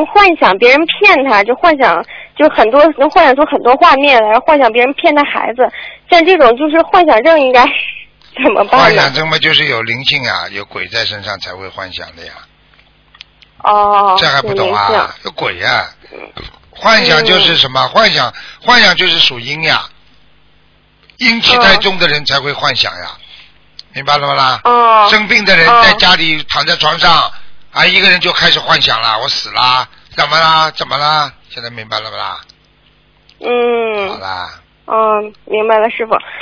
能幻想别人骗他，就幻想就很多能幻想出很多画面来，幻想别人骗他孩子，像这种就是幻想症应该怎么办呢？ 幻想症嘛，就是有灵性啊，有鬼在身上才会幻想的呀。 哦， 这还不懂啊？有鬼呀！幻想就是什么？幻想就是属阴呀，阴气太重的人才会幻想呀，明白了吗啦？ 哦。 生病的人在家里躺在床上，啊，一个人就开始幻想了，我死了，怎么啦？怎么啦？现在明白了不啦？ 嗯。 好啦。 明白了，师傅。